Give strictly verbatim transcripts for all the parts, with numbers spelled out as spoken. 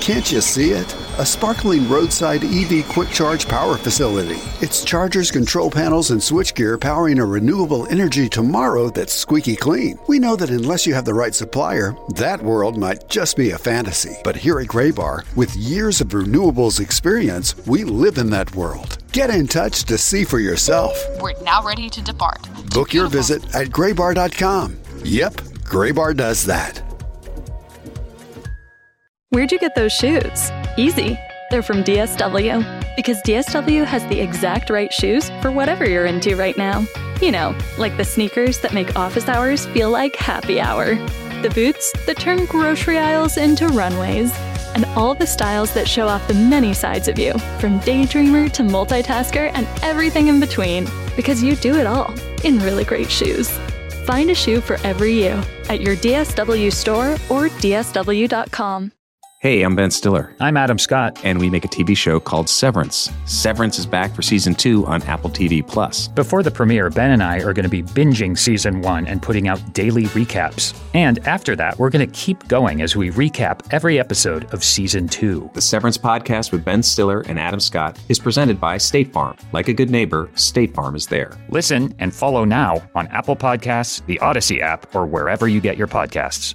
Can't you see it? A sparkling roadside E V quick charge power facility. It's chargers, control panels, and switchgear powering a renewable energy tomorrow that's squeaky clean. We know that unless you have the right supplier, that world might just be a fantasy. But here at Graybar, with years of renewables experience, we live in that world. Get in touch to see for yourself. We're now ready to depart. Book your visit at graybar dot com. Yep, Graybar does that. Where'd you get those shoes? Easy. They're from D S W. Because D S W has the exact right shoes for whatever you're into right now. You know, like the sneakers that make office hours feel like happy hour. The boots that turn grocery aisles into runways. And all the styles that show off the many sides of you, from daydreamer to multitasker and everything in between. Because you do it all in really great shoes. Find a shoe for every you at your D S W store or D S W dot com. Hey, I'm Ben Stiller. I'm Adam Scott. And we make a T V show called Severance. Severance is back for season two on Apple T V Plus. Before the premiere, Ben and I are going to be binging season one and putting out daily recaps. And after that, we're going to keep going as we recap every episode of season two. The Severance podcast with Ben Stiller and Adam Scott is presented by State Farm. Like a good neighbor, State Farm is there. Listen and follow now on Apple Podcasts, the Odyssey app, or wherever you get your podcasts.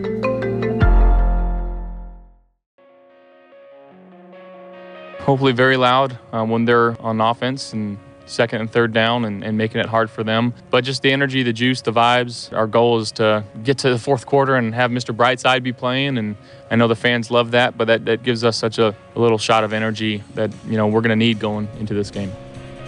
Hopefully very loud uh, when they're on offense and second and third down and, and making it hard for them. But just the energy, the juice, the vibes. Our goal is to get to the fourth quarter and have Mister Brightside be playing. And I know the fans love that, but that, that gives us such a, a little shot of energy that, you know, we're going to need going into this game.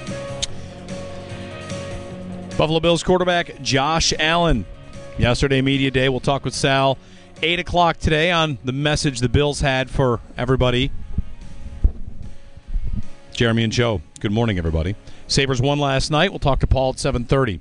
Buffalo Bills quarterback Josh Allen. Yesterday, media day. We'll talk with Sal. eight o'clock today on the message the Bills had for everybody. Jeremy and Joe, good morning, everybody. Sabres won last night. We'll talk to Paul at seven thirty.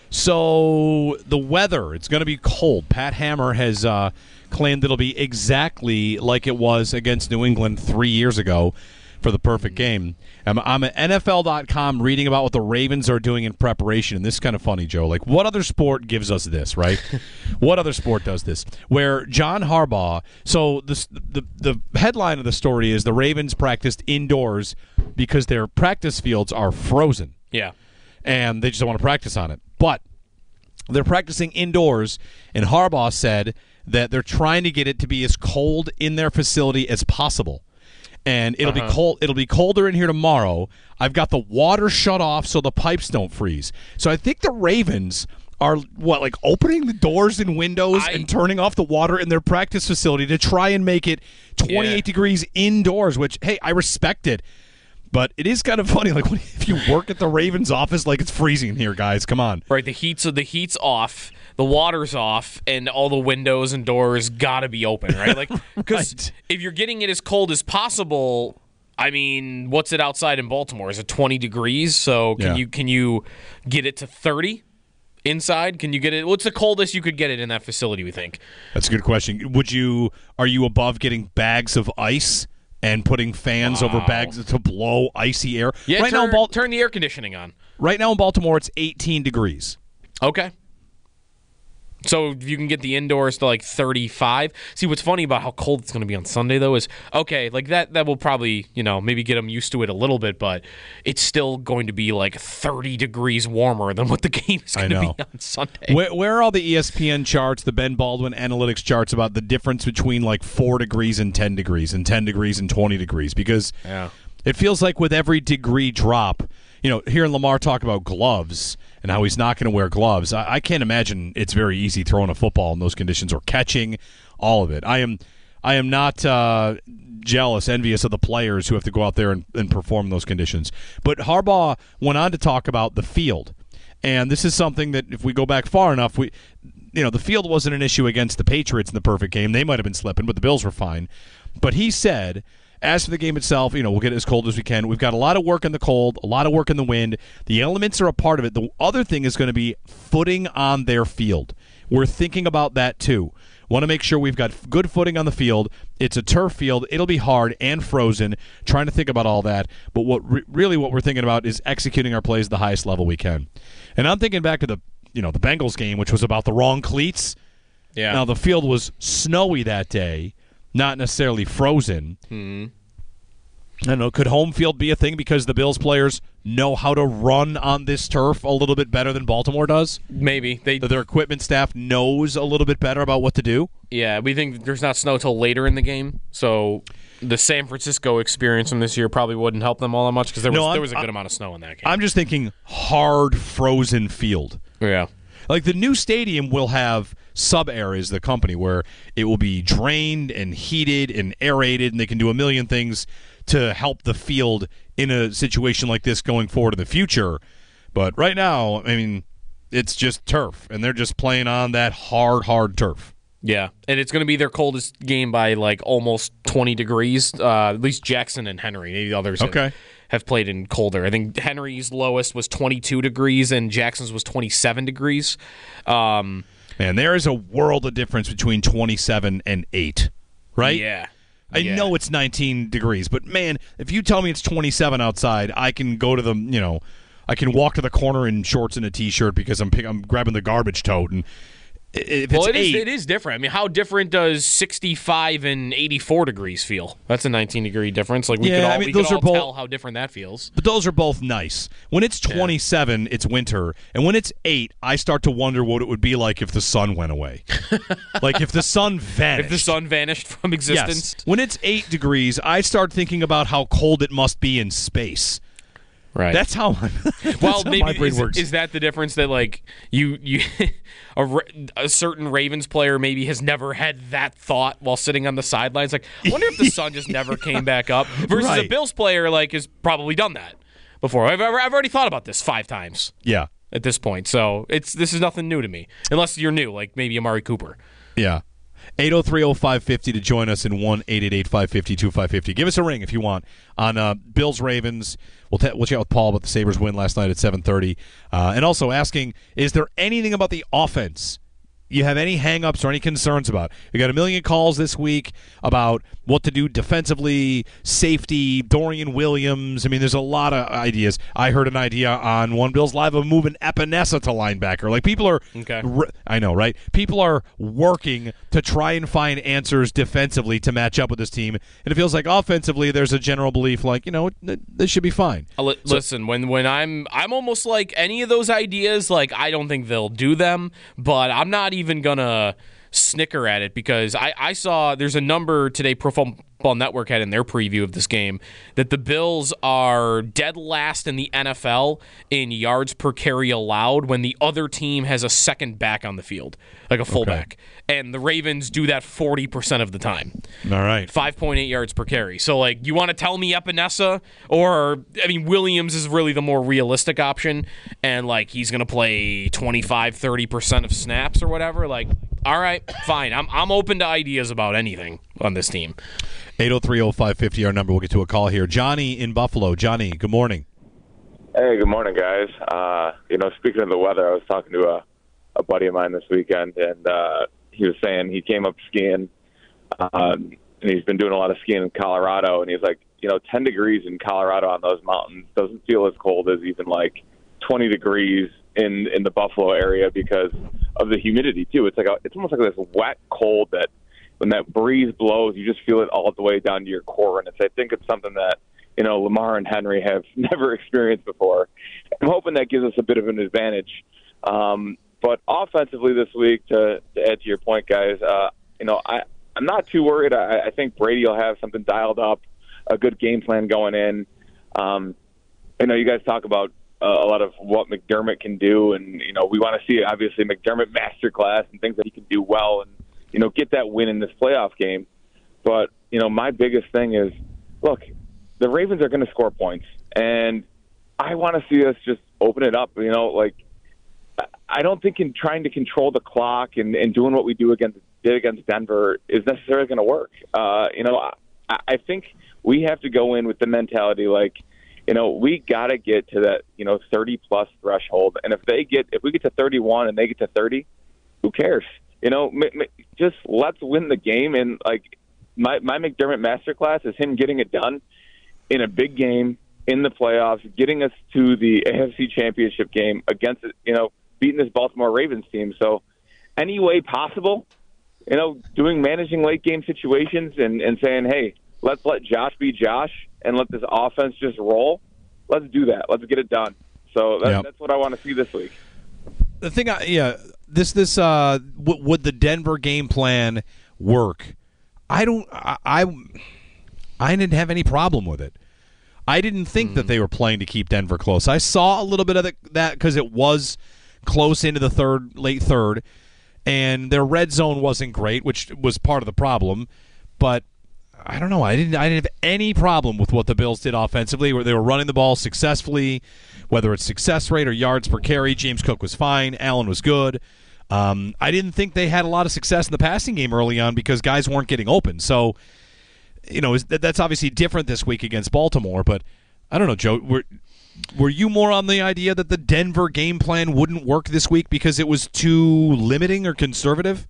So the weather, it's going to be cold. Pat Hammer has uh, claimed it'll be exactly like it was against New England three years ago for the perfect game. I'm, I'm at N F L dot com reading about what the Ravens are doing in preparation, and this is kind of funny, Joe. Like, what other sport gives us this, right? What other sport does this? Where John Harbaugh, so this, the, the headline of the story is the Ravens practiced indoors because their practice fields are frozen. Yeah. And they just don't want to practice on it. But they're practicing indoors, and Harbaugh said that they're trying to get it to be as cold in their facility as possible. And it'll uh-huh. be cold. It'll be colder in here tomorrow. I've got the water shut off so the pipes don't freeze. So I think the Ravens are, what, like opening the doors and windows I, and turning off the water in their practice facility to try and make it twenty-eight yeah. degrees indoors, which, hey, I respect it. But it is kind of funny, like if you work at the Ravens office, like it's freezing here, guys. Come on. Right, the heat's the heat's off, the water's off, and all the windows and doors gotta be open, right? Like, because right. if you're getting it as cold as possible, I mean, what's it outside in Baltimore? Is it twenty degrees? So can yeah. you can you get it to thirty inside? Can you get it? What's the coldest you could get it in that facility? We think. That's a good question. Would you? Are you above getting bags of ice? And putting fans wow. over bags to blow icy air. Yeah, right turn, now in Bal- turn the air conditioning on. Right now in Baltimore, it's eighteen degrees. Okay. So if you can get the indoors to like thirty-five. See, what's funny about how cold it's going to be on Sunday, though, is, okay, like that that will probably, you know, maybe get them used to it a little bit, but it's still going to be like thirty degrees warmer than what the game is going to be on Sunday. Where, where are all the E S P N charts, the Ben Baldwin analytics charts about the difference between like four degrees and ten degrees and ten degrees and twenty degrees? Because yeah. it feels like with every degree drop, you know, hearing Lamar talk about gloves and how he's not going to wear gloves, I, I can't imagine it's very easy throwing a football in those conditions or catching all of it. I am I am not uh, jealous, envious of the players who have to go out there and, and perform those conditions. But Harbaugh went on to talk about the field. And this is something that if we go back far enough, we, you know, the field wasn't an issue against the Patriots in the perfect game. They might have been slipping, but the Bills were fine. But he said, as for the game itself, you know, we'll get it as cold as we can. We've got a lot of work in the cold, a lot of work in the wind. The elements are a part of it. The other thing is going to be footing on their field. We're thinking about that too. Want to make sure we've got good footing on the field. It's a turf field. It'll be hard and frozen. Trying to think about all that. But what re- really what we're thinking about is executing our plays at the highest level we can. And I'm thinking back to the, you know, the Bengals game, which was about the wrong cleats. Yeah. Now, the field was snowy that day. not necessarily frozen. Hmm. I don't know. Could home field be a thing because the Bills players know how to run on this turf a little bit better than Baltimore does? Maybe. They, Their equipment staff knows a little bit better about what to do? Yeah, we think there's not snow till later in the game, so the San Francisco experience from this year probably wouldn't help them all that much because there was No, there was a good I'm, amount of snow in that game. I'm just thinking hard frozen field. Yeah. Like the new stadium will have sub-areas, the company, where it will be drained and heated and aerated, and they can do a million things to help the field in a situation like this going forward in the future. But right now, I mean, it's just turf, and they're just playing on that hard, hard turf. Yeah, and it's going to be their coldest game by like almost twenty degrees. Uh, at least Jackson and Henry. Maybe the others Okay. have, have played in colder. I think Henry's lowest was twenty-two degrees, and Jackson's was twenty-seven degrees. Um, Man, there is a world of difference between twenty-seven and eight, right? Yeah. I Yeah. know it's nineteen degrees, but man, if you tell me it's twenty-seven outside, I can go to the, you know, I can walk to the corner in shorts and a t-shirt because I'm pick, I'm grabbing the garbage tote, and if Well, it's it is, eight, it is different. I mean, how different does sixty-five and eighty-four degrees feel? That's a nineteen degree difference. Like we Yeah, could all, I mean, we those could all are both- tell how different that feels. but those are both nice. When it's twenty-seven, it's winter, and when it's eight, I start to wonder what it would be like if the sun went away. Like if the sun vanished. If the sun vanished from existence. Yes. When it's eight degrees, I start thinking about how cold it must be in space. Right. That's how, my, that's well, how maybe my brain is, works. is that the difference that like you you a, Ra- a certain Ravens player maybe has never had that thought while sitting on the sidelines? Like, I wonder if the sun just never came back up. Versus a Right. Bills player like has probably done that before. I've ever, I've already thought about this five times yeah. at this point. So it's this is nothing new to me, unless you're new, like maybe Amari Cooper. Yeah. eight oh three oh five fifty to join us in one eight eight eight five five zero two five five zero. Give us a ring if you want on uh, Bills Ravens. We'll, t- we'll chat with Paul about the Sabres win last night at seven thirty. Uh, and also asking, is there anything about the offense you have any hang-ups or any concerns about? We got a million calls this week about what to do defensively, safety, Dorian Williams. I mean, there's a lot of ideas. I heard an idea on One Bills Live of moving Epinesa to linebacker. Like, people are... Okay. r- I know, right? People are working to try and find answers defensively to match up with this team. And it feels like offensively there's a general belief like, you know, th- this should be fine. Uh, li- listen, when when I'm I'm almost like any of those ideas, like I don't think they'll do them, but I'm not even gonna snicker at it because I, I saw there's a number today Pro Football Network had in their preview of this game that the Bills are dead last in the N F L in yards per carry allowed when the other team has a second back on the field, like a fullback. And the Ravens do that forty percent of the time. All right. five point eight yards per carry. So, like, you want to tell me Epinesa or, I mean, Williams is really the more realistic option, and, like, he's going to play twenty-five, thirty percent of snaps or whatever. Like, all right, fine. I'm I'm open to ideas about anything on this team. eight oh three oh five five zero, our number. We'll get to a call here. Johnny in Buffalo. Johnny, good morning. Hey, good morning, guys. Uh, you know, speaking of the weather, I was talking to a, a buddy of mine this weekend, and uh, he was saying he came up skiing, um, and he's been doing a lot of skiing in Colorado, and he's like, you know, ten degrees in Colorado on those mountains doesn't feel as cold as even like twenty degrees in, in the Buffalo area because of the humidity, too. It's like a, it's almost like this wet cold that when that breeze blows, you just feel it all the way down to your core, and it's, I think it's something that, you know, Lamar and Henry have never experienced before. I'm hoping that gives us a bit of an advantage. Um, but offensively this week, to, to add to your point, guys, uh, you know, I, I'm not too worried. I, I think Brady will have something dialed up, a good game plan going in. Um, I know you guys talk about uh, a lot of what McDermott can do, and, you know, we want to see, obviously, McDermott masterclass and things that he can do well and, you know, get that win in this playoff game. But, you know, my biggest thing is, look, the Ravens are going to score points, and I want to see us just open it up. You know, like, I don't think in trying to control the clock and, and doing what we do against did against Denver is necessarily going to work. Uh, you know, I, I think we have to go in with the mentality like, you know, we got to get to that, you know, thirty plus threshold. And if they get, if we get to thirty-one and they get to thirty, who cares? You know, m- m- just let's win the game. And like my my McDermott masterclass is him getting it done in a big game in the playoffs, getting us to the A F C Championship game against, you know, beating this Baltimore Ravens team. So any way possible, you know, doing managing late game situations and, and saying, hey, let's let Josh be Josh and let this offense just roll. Let's do that. Let's get it done. So that, yep. that's what I want to see this week. The thing, I, yeah, this this uh, w- would the Denver game plan work? I don't. I, I I didn't have any problem with it. I didn't think mm. that they were playing to keep Denver close. I saw a little bit of the, that because it was close into the third, late third, and their red zone wasn't great, which was part of the problem. But I don't know. I didn't. I didn't have any problem with what the Bills did offensively, where they were running the ball successfully, whether it's success rate or yards per carry. James Cook was fine. Allen was good. Um, I didn't think they had a lot of success in the passing game early on because guys weren't getting open. So, you know, that's obviously different this week against Baltimore. But I don't know, Joe. Were were you more on the idea that the Denver game plan wouldn't work this week because it was too limiting or conservative?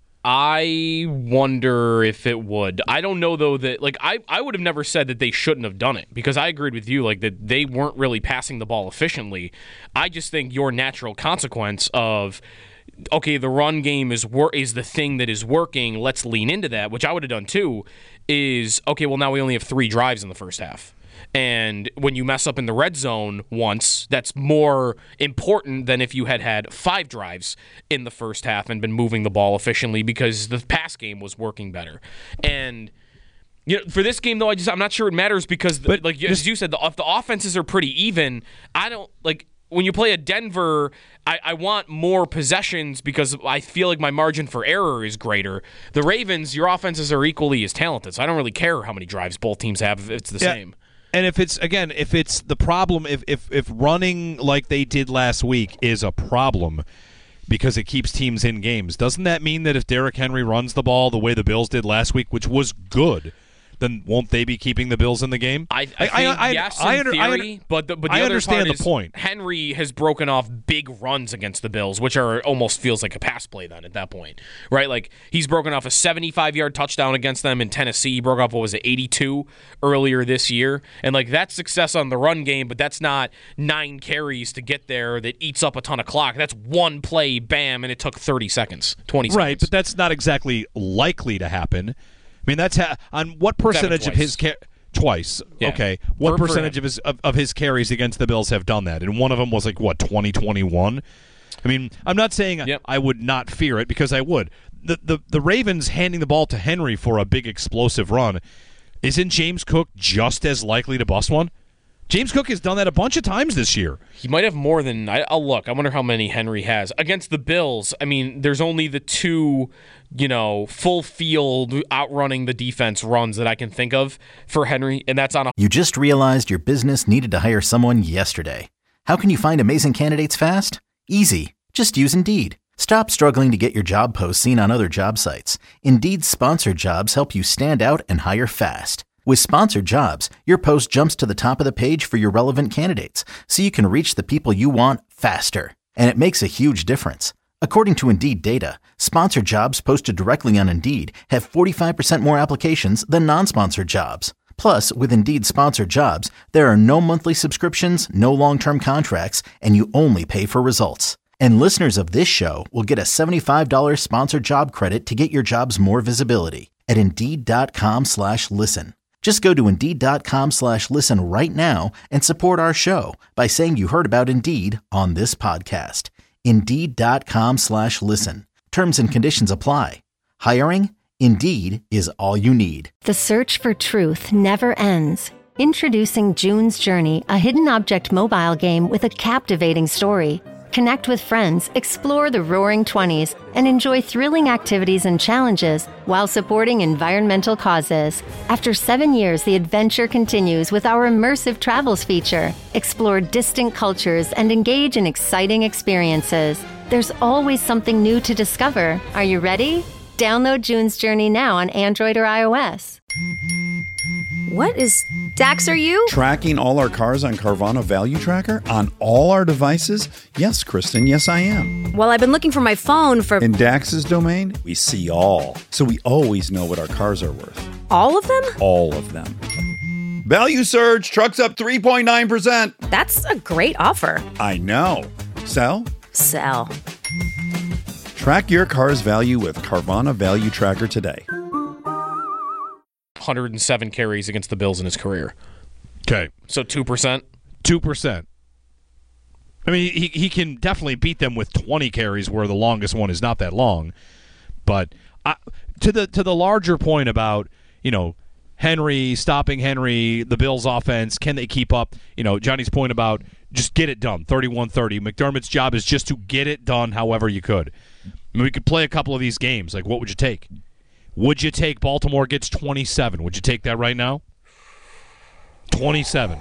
I wonder if it would. I don't know, though, that, like, I, I would have never said that they shouldn't have done it because I agreed with you, like, that they weren't really passing the ball efficiently. I just think your natural consequence of, okay, the run game is wor- is the thing that is working, let's lean into that, which I would have done too, is, okay, well, now we only have three drives in the first half. And when you mess up in the red zone once, that's more important than if you had had five drives in the first half and been moving the ball efficiently because the pass game was working better. And you know, for this game, though, I just I'm not sure it matters because, the, like just, as you said, the, if the offenses are pretty even, I don't like when you play a Denver. I, I want more possessions because I feel like my margin for error is greater. The Ravens, your offenses are equally as talented, so I don't really care how many drives both teams have if it's the yeah. same. And if it's, again, if it's the problem, if, if if running like they did last week is a problem because it keeps teams in games, doesn't that mean that if Derrick Henry runs the ball the way the Bills did last week, which was good, then won't they be keeping the Bills in the game? I, I think I, I, yes, in I under, theory, I, but the, but the I other understand part the is point. Henry has broken off big runs against the Bills, which are almost feels like a pass play then at that point, right? Like he's broken off a seventy-five-yard touchdown against them in Tennessee. He broke off, what was it, eighty-two earlier this year, and like that's success on the run game, but that's not nine carries to get there that eats up a ton of clock. That's one play, bam, and it took thirty seconds, twenty seconds. Right, but that's not exactly likely to happen. I mean, that's ha- on what percentage of his car- twice? Yeah. Okay, what for, percentage for of his of, of his carries against the Bills have done that? And one of them was like what twenty twenty-one. I mean, I'm not saying yep. I would not fear it because I would. The, the the Ravens handing the ball to Henry for a big explosive run, isn't James Cook just as likely to bust one? James Cook has done that a bunch of times this year. He might have more than I, I'll look. I wonder how many Henry has against the Bills. I mean, there's only the two, you know, full field outrunning the defense runs that I can think of for Henry, and that's on a. You just realized your business needed to hire someone yesterday. How can you find amazing candidates fast? Easy. Just use Indeed. Stop struggling to get your job posts seen on other job sites. Indeed's sponsored jobs help you stand out and hire fast. With sponsored jobs, your post jumps to the top of the page for your relevant candidates, so you can reach the people you want faster. And it makes a huge difference. According to Indeed data, sponsored jobs posted directly on Indeed have forty-five percent more applications than non-sponsored jobs. Plus, with Indeed sponsored jobs, there are no monthly subscriptions, no long-term contracts, and you only pay for results. And listeners of this show will get a seventy-five dollars sponsored job credit to get your jobs more visibility at Indeed.com slash listen. Just go to Indeed.com slash listen right now and support our show by saying you heard about Indeed on this podcast. Indeed.com slash listen. Terms and conditions apply. Hiring? Indeed is all you need. The search for truth never ends. Introducing June's Journey, a hidden object mobile game with a captivating story. Connect with friends, explore the Roaring Twenties, and enjoy thrilling activities and challenges while supporting environmental causes. After seven years, the adventure continues with our immersive travels feature. Explore distant cultures and engage in exciting experiences. There's always something new to discover. Are you ready? Download June's Journey now on Android or iOS. What is... Dax, are you? Tracking all our cars on Carvana Value Tracker on all our devices? Yes, Kristen, yes I am. Well, I've been looking for my phone for... In Dax's domain, we see all. So we always know what our cars are worth. All of them? All of them. Value surge, trucks up three point nine percent. That's a great offer. I know. Sell? Sell. Track your car's value with Carvana Value Tracker today. one hundred seven carries against the Bills in his career. Okay. So two percent? two percent. I mean, he he can definitely beat them with twenty carries where the longest one is not that long. But I, to the to the larger point about, you know, Henry, stopping Henry, the Bills' offense, can they keep up? You know, Johnny's point about just get it done, thirty-one thirty. McDermott's job is just to get it done however you could. I mean, we could play a couple of these games. Like, what would you take? Would you take Baltimore gets twenty-seven? Would you take that right now? twenty-seven.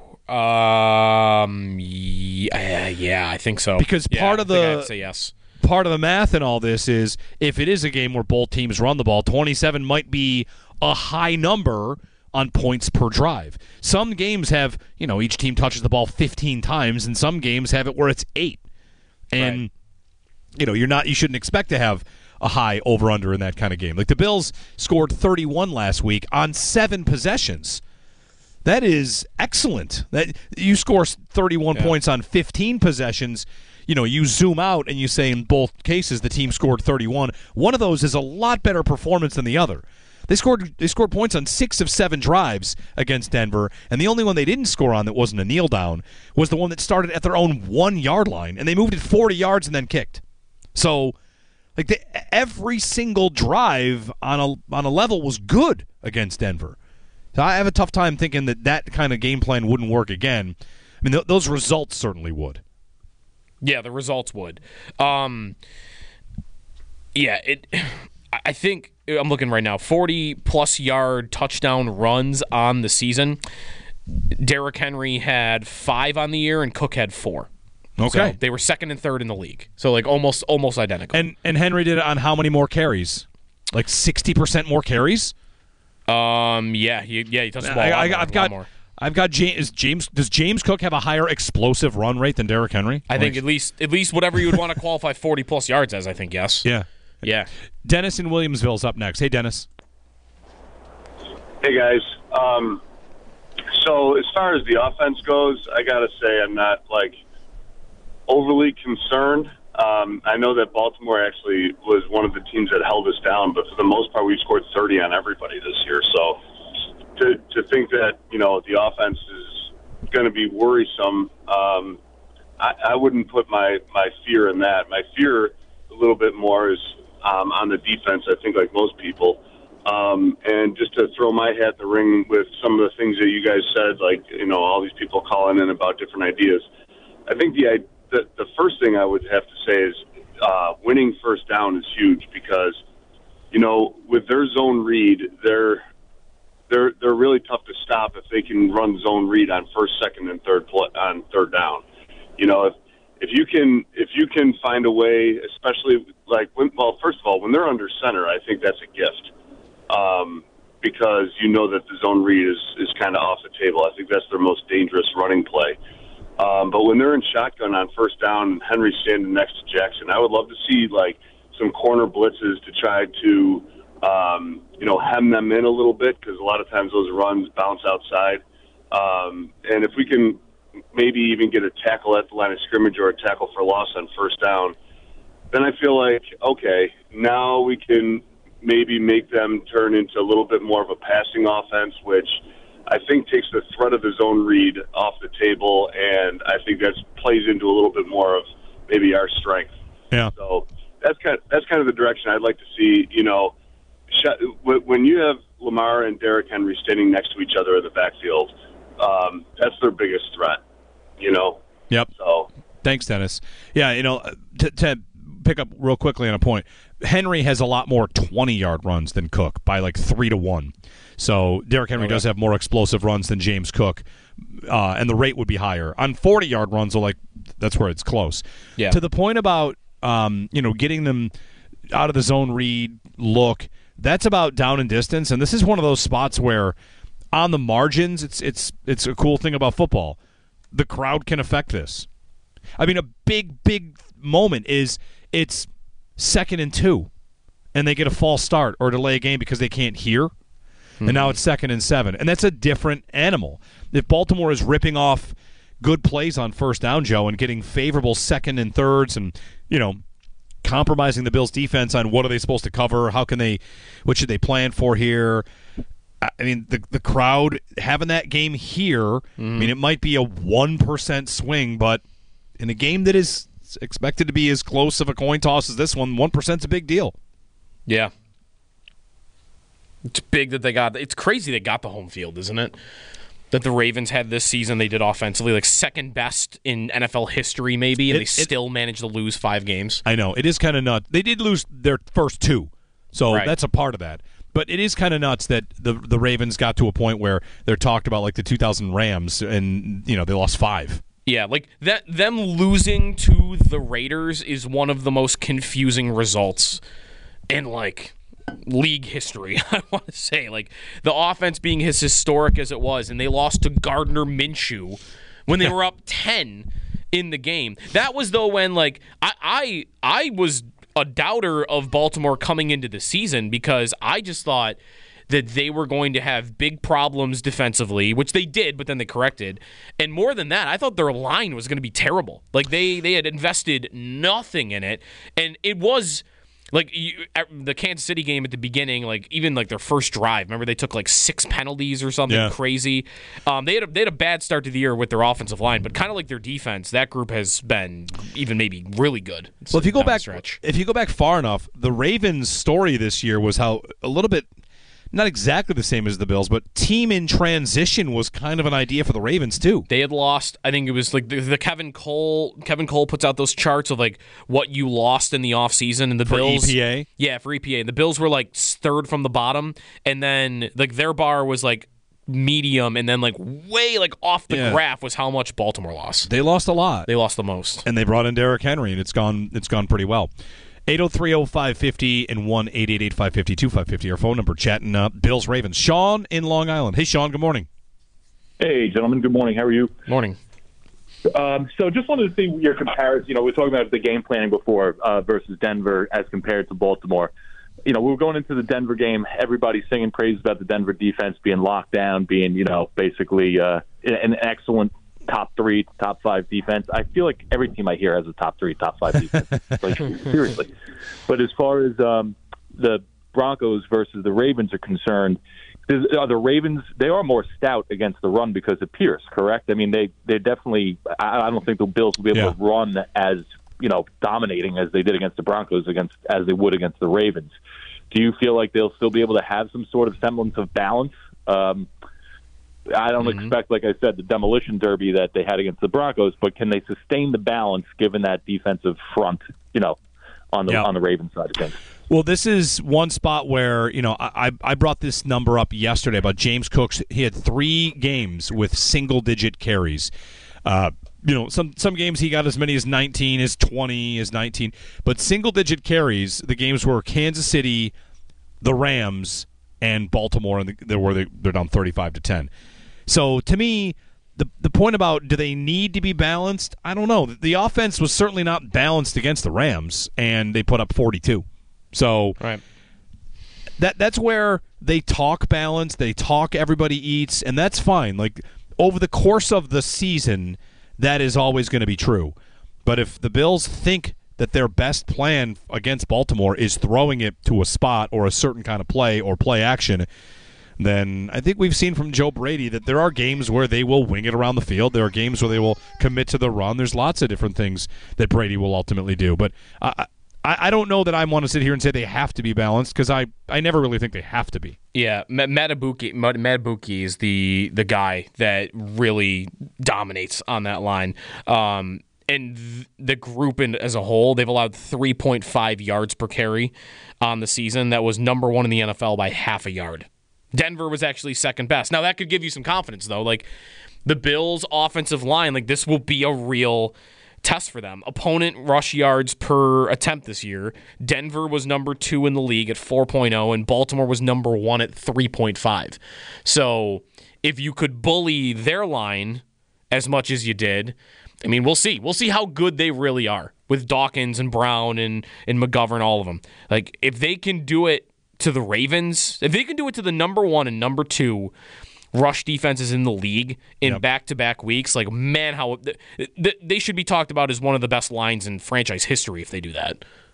Um, yeah, yeah, I think so. Because yeah, part of I think the I'd say yes. Part of the math in all this is if it is a game where both teams run the ball, twenty-seven might be a high number on points per drive. Some games have, you know, each team touches the ball fifteen times, and some games have it where it's eight. And right. you know, you're not you shouldn't expect to have a high over under in that kind of game. Like the Bills scored thirty-one last week on seven possessions. That is excellent. That you score thirty-one yeah. points on fifteen possessions. You know, you zoom out and you say in both cases the team scored thirty-one. One of those is a lot better performance than the other. They scored they scored points on six of seven drives against Denver, and the only one they didn't score on that wasn't a kneel down was the one that started at their own one-yard line, and they moved it forty yards and then kicked. So, like the, every single drive on a on a level was good against Denver. So I have a tough time thinking that that kind of game plan wouldn't work again. I mean, th- those results certainly would. Yeah, the results would. Um, yeah, it. I think I'm looking right now. forty-plus yard touchdown runs on the season. Derrick Henry had five on the year, and Cook had four. Okay, so they were second and third in the league. So like almost almost identical. And and Henry did it on how many more carries? Like sixty percent more carries. Um. Yeah. He, yeah. He touched the ball. I, a lot I, more, I've a got. lot more. I've got James, James. Does James Cook have a higher explosive run rate than Derrick Henry? I think at least at least whatever you would want to qualify forty plus yards as. I think yes. Yeah. Yeah. Dennis in Williamsville's up next. Hey, Dennis. Hey guys. Um, so as far as the offense goes, I gotta say I'm not like overly concerned. Um, I know that Baltimore actually was one of the teams that held us down, but for the most part, we scored thirty on everybody this year. So to to think that, you know, the offense is going to be worrisome, um, I, I wouldn't put my, my fear in that. My fear a little bit more is um, on the defense, I think, like most people. Um, and just to throw my hat in the ring with some of the things that you guys said, like, you know, all these people calling in about different ideas. I think the the, the first thing I would have to say is uh, winning first down is huge because, you know, with their zone read, they're they're they're really tough to stop if they can run zone read on first, second, and third pl- on third down. You know, if if you can if you can find a way, especially like when, well, first of all, when they're under center, I think that's a gift um, because you know that the zone read is is kind of off the table. I think that's their most dangerous running play. Um, but when they're in shotgun on first down and Henry's standing next to Jackson, I would love to see like some corner blitzes to try to, um, you know, hem them in a little bit because a lot of times those runs bounce outside. Um, and if we can maybe even get a tackle at the line of scrimmage or a tackle for loss on first down, then I feel like, okay, now we can maybe make them turn into a little bit more of a passing offense, which I think takes the threat of the zone read off the table, and I think that plays into a little bit more of maybe our strength. Yeah. So that's kind of, that's kind of the direction I'd like to see. You know, when you have Lamar and Derrick Henry standing next to each other in the backfield, um, that's their biggest threat. You know. Yep. So thanks, Dennis. Yeah, you know, to, to pick up real quickly on a point, Henry has a lot more twenty-yard runs than Cook by like three to one. So Derrick Henry okay. does have more explosive runs than James Cook, uh, and the rate would be higher. On forty-yard runs, so like that's where it's close. Yeah. To the point about um, you know getting them out of the zone read look, that's about down and distance, and this is one of those spots where on the margins, it's it's it's a cool thing about football. The crowd can affect this. I mean, a big big moment is it's second and two, and they get a false start or delay a game because they can't hear. And now it's second and seven. And that's a different animal. If Baltimore is ripping off good plays on first down, Joe, and getting favorable second and thirds and, you know, compromising the Bills' defense on what are they supposed to cover, how can they, what should they plan for here. I mean, the the crowd having that game here, mm-hmm. I mean, it might be a one percent swing, but in a game that is expected to be as close of a coin toss as this one, one percent is a big deal. Yeah. It's big that they got – it's crazy they got the home field, isn't it? That the Ravens had this season they did offensively, like second best in N F L history maybe, and it, they still it, managed to lose five games. I know. It is kind of nuts. They did lose their first two, so right. that's a part of that. But it is kind of nuts that the the Ravens got to a point where they're talked about like the two thousand Rams, and you know they lost five. Yeah, like that. Them losing to the Raiders is one of the most confusing results in like league history. I want to say, like the offense being as historic as it was, and they lost to Gardner Minshew when they were up ten in the game. That was though when like I I I was a doubter of Baltimore coming into the season because I just thought that they were going to have big problems defensively, which they did, but then they corrected. And more than that, I thought their line was going to be terrible. Like they they had invested nothing in it, and it was like you, the Kansas City game at the beginning, like even like their first drive. Remember they took like six penalties or something yeah. crazy. Um, they had a, they had a bad start to the year with their offensive line, but kind of like their defense, that group has been even maybe really good. Well, if you go back, stretch. if you go back far enough, the Ravens' story this year was how a little bit. Not exactly the same as the Bills, but team in transition was kind of an idea for the Ravens too. They had lost, I think it was like the, the Kevin Cole Kevin Cole puts out those charts of like what you lost in the offseason, and the for Bills E P A? Yeah, for E P A. The Bills were like third from the bottom, and then like their bar was like medium, and then like way like off the yeah. graph was how much Baltimore lost. They lost a lot. They lost the most. And they brought in Derrick Henry, and it's gone it's gone pretty well. eight oh three oh five five oh and one eight eight eight five five two five five oh, our phone number, chatting uh, Bills Ravens. Sean in Long Island. Hey, Sean, good morning. Hey, gentlemen, good morning. How are you? Morning. Um, so just wanted to see your comparison. You know, we were talking about the game planning before uh, versus Denver as compared to Baltimore. You know, we were going into the Denver game, everybody singing praise about the Denver defense being locked down, being, you know, basically uh, an excellent top three, top five defense. I feel like every team I hear has a top three, top five defense. Like, seriously. But as far as um, the Broncos versus the Ravens are concerned, are the Ravens, they are more stout against the run because of Pierce, correct? I mean, they they definitely, I, I don't think the Bills will be able yeah. to run as, you know, dominating as they did against the Broncos, against as they would against the Ravens. Do you feel like they'll still be able to have some sort of semblance of balance? Um I don't mm-hmm. expect, like I said, the demolition derby that they had against the Broncos, but can they sustain the balance given that defensive front, you know, on the yeah. on the Ravens side of things? Well, this is one spot where, you know, I I brought this number up yesterday about James Cook's. He had three games with single-digit carries. Uh, you know, some some games he got as many as nineteen, as twenty, as nineteen. But single-digit carries, the games were Kansas City, the Rams, and Baltimore, and the, where they, they're down thirty-five to ten. So, to me, the the point about do they need to be balanced, I don't know. The offense was certainly not balanced against the Rams, and they put up forty-two. So, right. that that's where they talk balance, they talk everybody eats, and that's fine. Like, over the course of the season, that is always going to be true. But if the Bills think that their best plan against Baltimore is throwing it to a spot or a certain kind of play or play action, then I think we've seen from Joe Brady that there are games where they will wing it around the field. There are games where they will commit to the run. There's lots of different things that Brady will ultimately do. But I, I, I don't know that I want to sit here and say they have to be balanced because I, I never really think they have to be. Yeah, Matabuki, Matabuki is the, the guy that really dominates on that line. Um, and th- the group in, as a whole, they've allowed three point five yards per carry on the season. That was number one in the N F L by half a yard. Denver was actually second best. Now, that could give you some confidence, though. Like, the Bills' offensive line, like, this will be a real test for them. Opponent rush yards per attempt this year. Denver was number two in the league at four point oh, and Baltimore was number one at three point five. So, if you could bully their line as much as you did, I mean, we'll see. We'll see how good they really are with Dawkins and Brown and, and McGovern, all of them. Like, if they can do it to the Ravens, if they can do it to the number one and number two rush defenses in the league in yep. back-to-back weeks, like, man, how th- th- they should be talked about as one of the best lines in franchise history if they do that.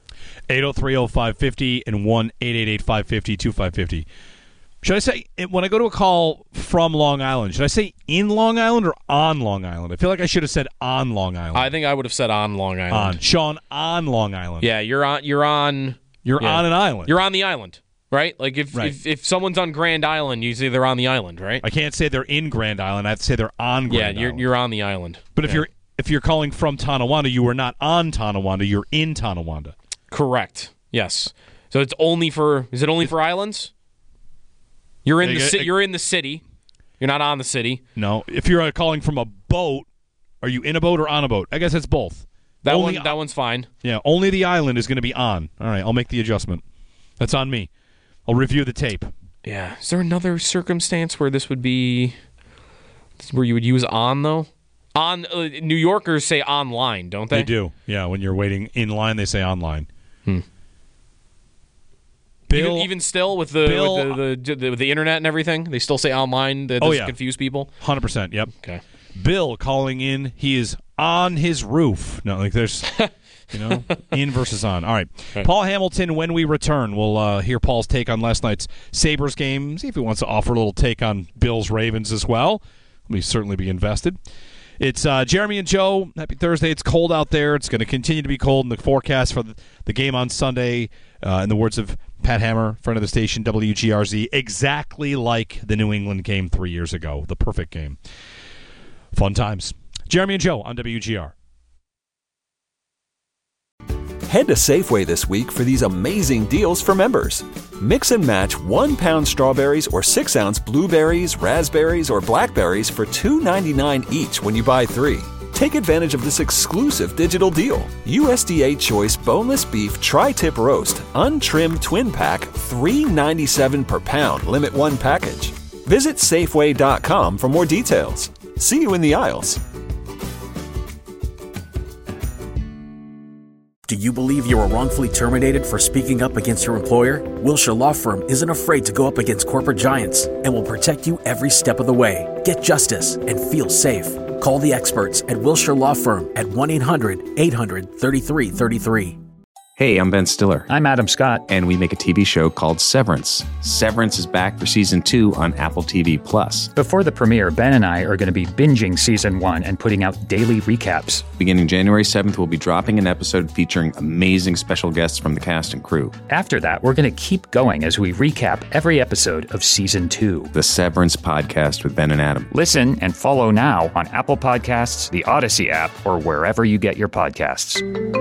eight oh three oh five five oh and one eight eight eight five five oh two five five oh. Should I say, when I go to a call from Long Island, should I say in Long Island or on Long Island? I feel like I should have said on Long Island. I think I would have said on Long Island. On. Sean, on Long Island. Yeah, you're on You're on You're yeah. on an island. You're on the island, right? Like if, Right. if if someone's on Grand Island, you say they're on the island, right? I can't say they're in Grand Island. I have to say they're on Grand yeah, Island. you're you're on the island. But if Yeah. you're if you're calling from Tonawanda, you are not on Tonawanda. You're in Tonawanda. Correct. Yes. So it's only for is it only for islands? You're in I the get- ci- you're in the city. You're not on the city. No. If you're uh, calling from a boat, are you in a boat or on a boat? I guess it's both. That Only one that one's fine. Yeah, only the island is going to be on. All right, I'll make the adjustment. That's on me. I'll review the tape. Yeah. Is there another circumstance where this would be where you would use on though? On uh, New Yorkers say online, don't they? They do. Yeah, when you're waiting in line, they say online. Hmm. Bill, even, even still with the, Bill- with the, the, the, with the internet and everything, they still say online. That Oh, doesn't yeah. confuse people. one hundred percent, yep. Okay. Bill calling in. He is on his roof. No, like there's, you know, in versus on. All right. Right. Paul Hamilton, when we return, we'll uh, hear Paul's take on last night's Sabres game. See if he wants to offer a little take on Bills Ravens as well. We certainly be invested. It's uh, Jeremy and Joe. Happy Thursday. It's cold out there. It's going to continue to be cold in the forecast for the, the game on Sunday. Uh, in the words of Pat Hammer, friend of the station, W G R Z, exactly like the New England game three years ago. The perfect game. Fun times. Jeremy and Joe on W G R. Head to Safeway this week for these amazing deals for members. Mix and match one pound strawberries or six ounce blueberries, raspberries, or blackberries for two ninety-nine each when you buy three. Take advantage of this exclusive digital deal. U S D A Choice Boneless Beef Tri-Tip Roast, Untrimmed Twin Pack, three ninety-seven per pound, limit one package. Visit Safeway dot com for more details. See you in the aisles. Do you believe you were wrongfully terminated for speaking up against your employer? Wilshire Law Firm isn't afraid to go up against corporate giants and will protect you every step of the way. Get justice and feel safe. Call the experts at Wilshire Law Firm at one eight hundred eight hundred thirty-three thirty-three. Hey, I'm Ben Stiller. I'm Adam Scott. And we make a T V show called Severance. Severance is back for season two on Apple T V Plus. Before the premiere, Ben and I are going to be binging season one and putting out daily recaps. Beginning January seventh, we'll be dropping an episode featuring amazing special guests from the cast and crew. After that, we're going to keep going as we recap every episode of season two. The Severance Podcast with Ben and Adam. Listen and follow now on Apple Podcasts, the Odyssey app, or wherever you get your podcasts.